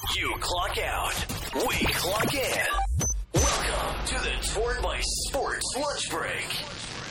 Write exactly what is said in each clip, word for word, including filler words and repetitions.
You clock out. We clock in. Welcome to the Torn by Sports Lunch Break.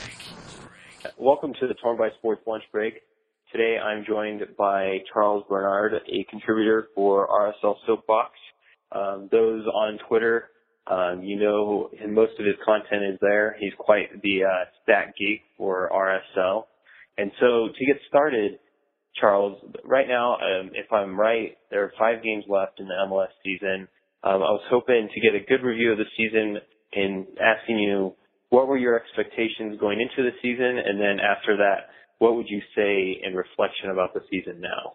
Welcome to the Torn by Sports Lunch Break. Today I'm joined by Charles Bernard, a contributor for R S L Soapbox. Um, those on Twitter, um, you know and most of his content is there. He's quite the uh, stat geek for R S L. And so to get started, Charles, right now, um, if I'm right, there are five games left in the M L S season. Um, I was hoping to get a good review of the season and asking you what were your expectations going into the season, and then after that, what would you say in reflection about the season now?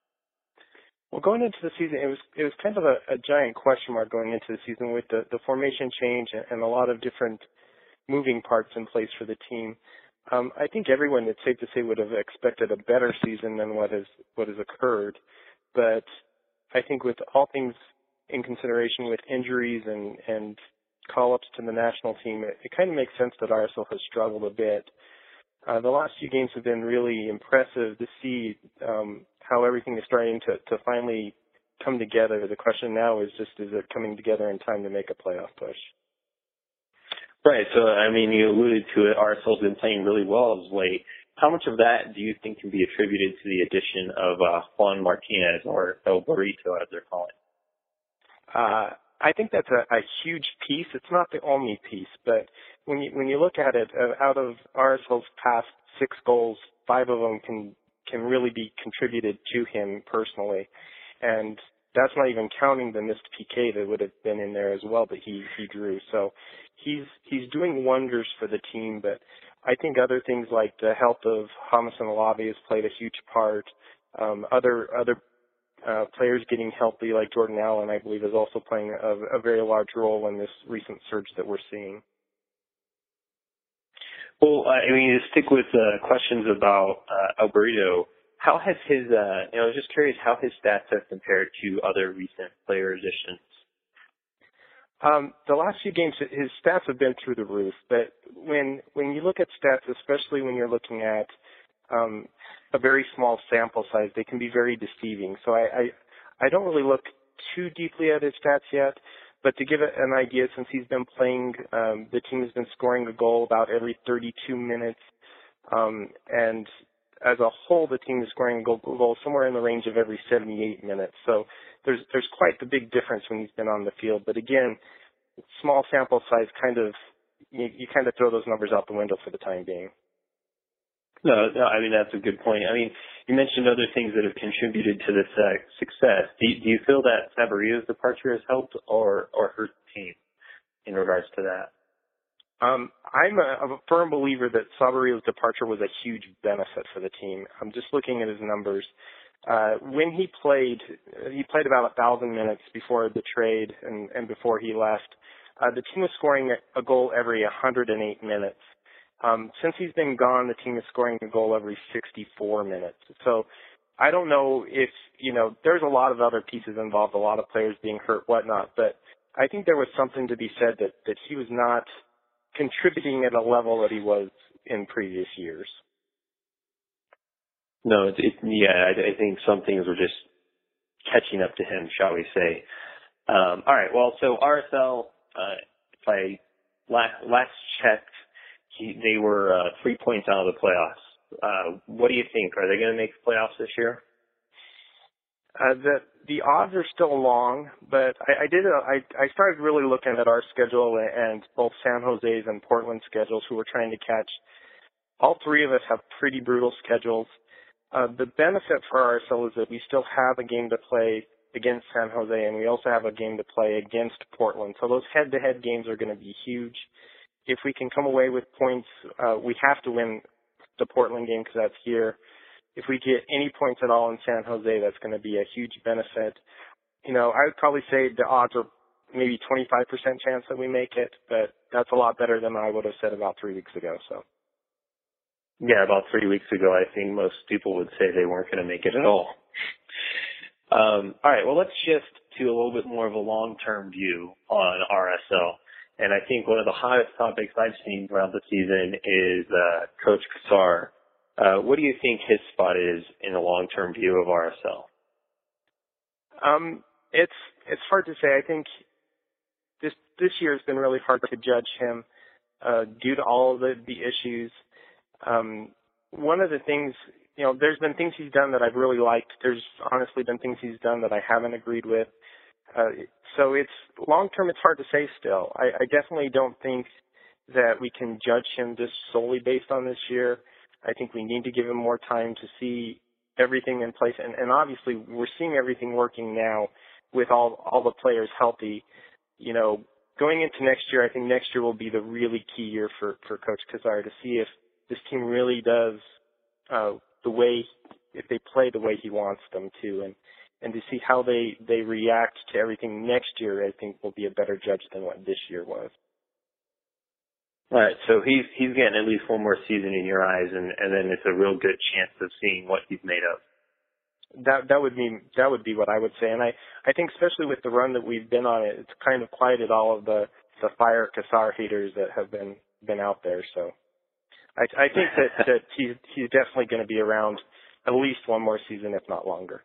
Well, going into the season, it was it was kind of a, a giant question mark going into the season with the, the formation change and a lot of different moving parts in place for the team. Um, I think everyone, it's safe to say, would have expected a better season than what has what has occurred. But I think with all things in consideration, with injuries and, and call-ups to the national team, it, it kind of makes sense that R S L has struggled a bit. Uh, the last few games have been really impressive to see um, how everything is starting to, to finally come together. The question now is just, is it coming together in time to make a playoff push? Right. So, I mean, you alluded to it. R S L's been playing really well of late. How much of that do you think can be attributed to the addition of uh, Juan Martinez, or El Burrito, as they're calling? Uh, I think that's a, a huge piece. It's not the only piece, but when you when you look at it, uh, out of R S L's past six goals, five of them can can really be contributed to him personally, and that's not even counting the missed P K that would have been in there as well that he he drew. So he's he's doing wonders for the team, but I think other things like the health of Hamas and Alavi has played a huge part. Um, other other uh, players getting healthy, like Jordan Allen, I believe, is also playing a, a very large role in this recent surge that we're seeing. Well, I mean, to stick with uh, questions about uh, El Burrito, how has his, uh, you know, I was just curious how his stats have compared to other recent player additions. Um, the last few games, his stats have been through the roof. But when when you look at stats, especially when you're looking at um, a very small sample size, they can be very deceiving. So I, I I don't really look too deeply at his stats yet. But to give it an idea, since he's been playing, um, the team has been scoring a goal about every thirty-two minutes, um, and as a whole, the team is scoring a goal, goal somewhere in the range of every seventy-eight minutes. So there's there's quite the big difference when he's been on the field. But again, small sample size kind of you, you kind of throw those numbers out the window for the time being. No, no, I mean that's a good point. I mean, you mentioned other things that have contributed to this uh, success. Do you, do you feel that Sabario's departure has helped or or hurt the team in regards to that? Um, I'm a, I'm a firm believer that Sabario's departure was a huge benefit for the team. I'm just looking at his numbers. Uh, when he played, he played about a thousand minutes before the trade and, and before he left. Uh, the team was scoring a goal every one hundred eight minutes. Um, since he's been gone, the team is scoring a goal every sixty-four minutes. So I don't know if, you know, there's a lot of other pieces involved, a lot of players being hurt, whatnot, but I think there was something to be said that, that he was not contributing at a level that he was in previous years. No, it, it, yeah, I, I think some things were just catching up to him, shall we say. Um, all right, well, so R S L, uh, if I last, last checked, he, they were uh, three points out of the playoffs. Uh, what do you think? Are they going to make the playoffs this year? Uh, the the odds are still long, but I, I did. A, I I started really looking at our schedule and both San Jose's and Portland's schedules, who we're trying to catch. All three of us have pretty brutal schedules. Uh, the benefit for R S L is that we still have a game to play against San Jose, and we also have a game to play against Portland. So those head-to-head games are going to be huge. If we can come away with points, uh, we have to win the Portland game because that's here. If we get any points at all in San Jose, that's going to be a huge benefit. You know, I would probably say the odds are maybe twenty-five percent chance that we make it, but that's a lot better than I would have said about three weeks ago. So. Yeah, about three weeks ago, I think most people would say they weren't going to make it at all. Um, all right, well, let's shift to a little bit more of a long-term view on R S L. And I think one of the hottest topics I've seen throughout the season is uh, Coach Cassar. Uh, what do you think his spot is in the long-term view of R S L? Um, it's it's hard to say. I think this this year has been really hard to judge him uh, due to all of the, the issues. Um, one of the things, you know, there's been things he's done that I've really liked. There's honestly been things he's done that I haven't agreed with. Uh, so it's long term, it's hard to say still. I, I definitely don't think that we can judge him just solely based on this year. I think we need to give him more time to see everything in place. And, and obviously we're seeing everything working now with all, all the players healthy. You know, going into next year, I think next year will be the really key year for, for Coach Kazar to see if this team really does uh, the way, if they play the way he wants them to, and, and to see how they, they react to everything next year, I think will be a better judge than what this year was. All right, so he's he's getting at least one more season in your eyes, and, and then it's a real good chance of seeing what he's made of. That that would be that would be what I would say, and I, I think especially with the run that we've been on, it, it's kind of quieted all of the, the fire Kazar haters that have been, been out there. So I, I think that, that he's he's definitely going to be around at least one more season, if not longer.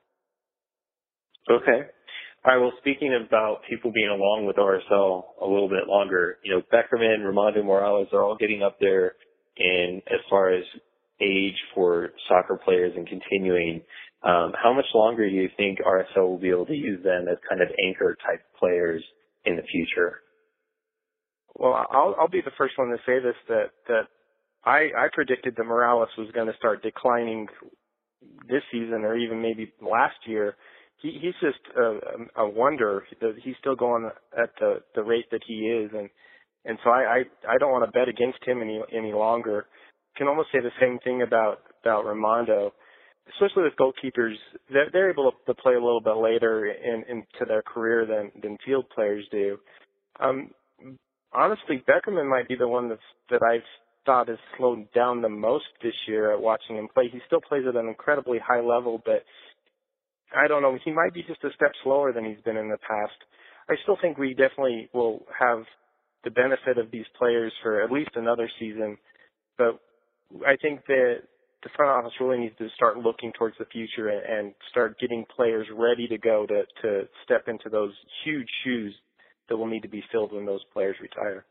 Okay. All right, well, speaking about people being along with R S L a little bit longer, you know, Beckerman, Rimando Morales are all getting up there in as far as age for soccer players and continuing. Um, how much longer do you think R S L will be able to use them as kind of anchor type players in the future? Well, I'll, I'll be the first one to say this, that, that I, I predicted that Morales was going to start declining this season or even maybe last year. He, he's just a, a wonder. He's still going at the, the rate that he is, and and so I, I, I don't want to bet against him any any longer. Can almost say the same thing about about Rimando, especially with goalkeepers. They're, they're able to play a little bit later in, into their career than than field players do. Um, honestly, Beckerman might be the one that's that I've thought has slowed down the most this year at watching him play. He still plays at an incredibly high level, but I don't know, he might be just a step slower than he's been in the past. I still think we definitely will have the benefit of these players for at least another season, but I think that the front office really needs to start looking towards the future and start getting players ready to go to, to step into those huge shoes that will need to be filled when those players retire.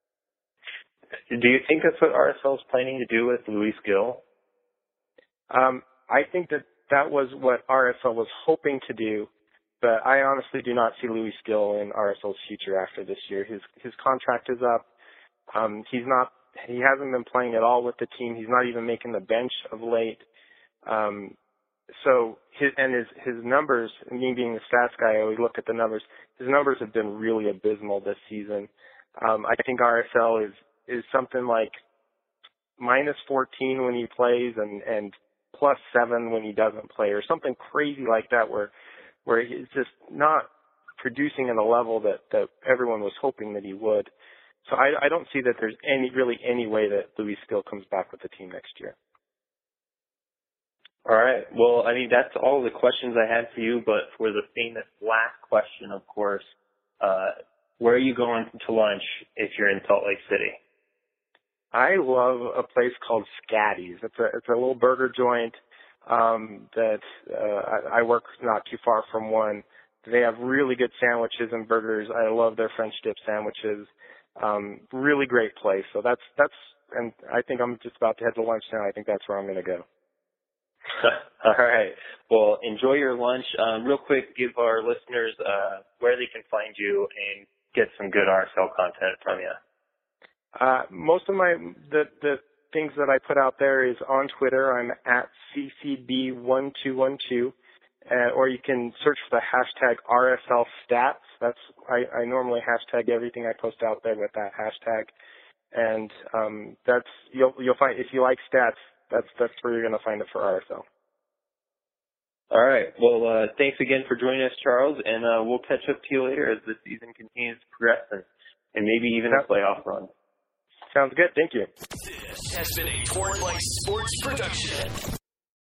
Do you think that's what R S L is planning to do with Luis Gil? Um, I think that that was what R S L was hoping to do, but I honestly do not see Luis Gil in R S L's future after this year. His his contract is up. Um, he's not. He hasn't been playing at all with the team. He's not even making the bench of late. Um, so his and his his numbers. Me being the stats guy, I always look at the numbers. His numbers have been really abysmal this season. Um, I think R S L is is something like minus fourteen when he plays and and plus seven when he doesn't play, or something crazy like that, where where he's just not producing at a level that, that everyone was hoping that he would. So I, I don't see that there's any really any way that Luis Gil comes back with the team next year. All right. Well, I mean, that's all the questions I had for you, but for the famous last question, of course, uh, where are you going to lunch if you're in Salt Lake City? I love a place called Scatty's. It's a it's a little burger joint um, that uh, I, I work not too far from one. They have really good sandwiches and burgers. I love their French dip sandwiches. Um, really great place. So that's that's and I think I'm just about to head to lunch now. I think that's where I'm going to go. All right. Well, enjoy your lunch. Um, real quick, give our listeners uh, where they can find you and get some good R S L content from you. Uh, most of my, the, the things that I put out there is on Twitter. I'm at C C B one two one two, uh, or you can search for the hashtag R S L stats. That's, I, I normally hashtag everything I post out there with that hashtag. And, um, that's, you'll, you'll find, if you like stats, that's, that's where you're going to find it for R S L. All right. Well, uh, thanks again for joining us, Charles, and, uh, we'll catch up to you later as the season continues to progress and, and maybe even a playoff run. Sounds good. Thank you. This has been a Torn by Sports production.